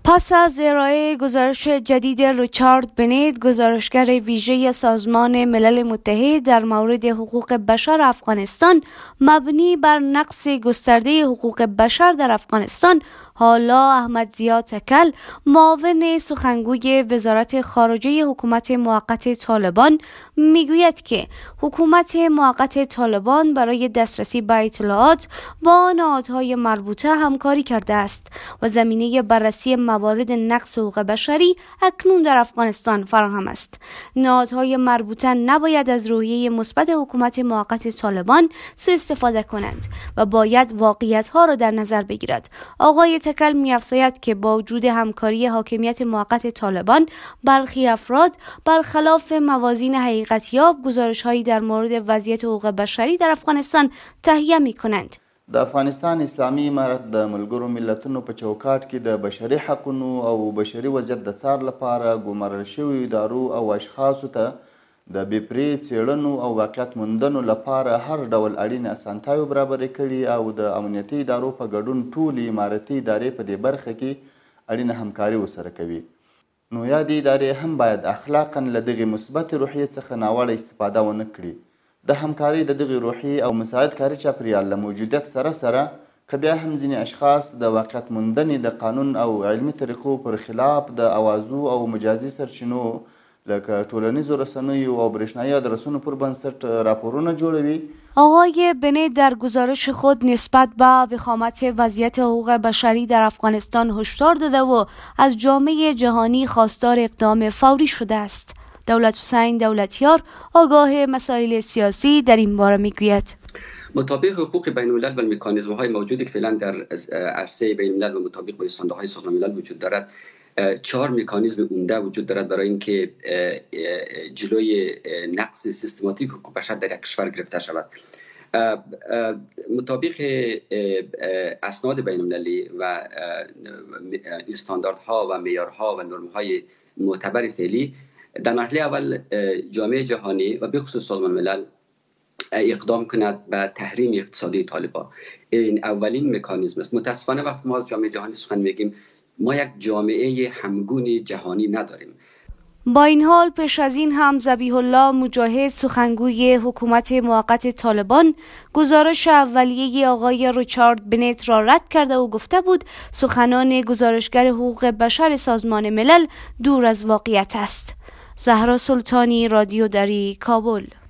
پس از ارائه گزارش جدید ریچارد بنت، گزارشگر ویژه سازمان ملل متحد در مورد حقوق بشر افغانستان، مبنی بر نقض گسترده حقوق بشر در افغانستان، حالا احمد ضیا تکل، معاون سخنگوی وزارت خارجه حکومت موقت طالبان، میگوید که حکومت موقت طالبان برای دسترسی به اطلاعات با نهادهای مربوطه همکاری کرده است و زمینه بررسی موارد نقض حقوق بشری اکنون در افغانستان فراهم است. نهادهای مربوطه نباید از روحیه مثبت حکومت موقت طالبان سوء استفاده کنند و باید واقعیت‌ها را در نظر بگیرد. آقای تکل می‌افزاید که با وجود همکاری حاکمیت موقت طالبان، برخی افراد برخلاف موازین حقیقتیاب گزارش‌هایی در مورد وضعیت حقوق بشری در افغانستان تهیه می‌کنند. د افغانستان اسلامي امارت د ملګرو ملتونو په چوکاټ کې د بشري حقونو او بشري وضعیت د څار لپاره ګمارل شویو ادارو او اشخاصو ته د بېپرې څېړنو او واقعیت موندنو لپاره هر ډول اړینې اسانتیاوې برابرې کړي او د امنیتي ادارو په ګډون ټولې امارتي ادارې په دې برخه کې اړینه همکاري ورسره کوي. نو یادې ادارې هم باید اخلاقاً له دغې مثبتې روحیې څخه ناوړه استفاده ونه کړي. د همکارۍ د دغې روحي او مساعد کاري چاپریال له موجودیت سره که بیا هم ځینې اشخاص د واقعیت موندنې د قانون او علمي طریقو پر خلاف د اوازو او مجازي سرچینو لکه ټولنیزو رسنیو او برېښنایي ادرسونو پر بنسټ راپورونه جوړوي. آقای بنت در گزارش خود نسبت به وخامت وضعیت حقوق بشری در افغانستان هشدار داده و از جامعه جهانی خواستار اقدام فوری شده است. دولت حسین دولتیار، آگاه مسائل سیاسی، در این باره میگوید: مطابق حقوق بین الملل و مکانیزم‌های موجودی که فعلا در عرصه بین الملل و مطابق با استانداردهای سازمان ملل وجود دارد، 4 مکانیزم عمده وجود دارد برای اینکه جلوی نقض سیستماتیک حقوق بشر در یک کشور گرفته شود. مطابق اسناد بین المللی و استانداردها و معیارها و نرم‌های معتبر فعلی، در مرحله اول جامعه جهانی و به خصوص سازمان ملل اقدام کند به تحریم اقتصادی طالبان. این اولین مکانیزم است. متاسفانه وقتی ما از جامعه جهانی سخن میگیم، ما یک جامعه همگون جهانی نداریم. با این حال پیش از این هم ذبیح الله مجاهد، سخنگوی حکومت موقت طالبان، گزارش اولیه آقای ریچارد بنت را رد کرده و گفته بود سخنان گزارشگر حقوق بشر سازمان ملل دور از واقعیت است. زهرا سلطانی، رادیو دری، کابل.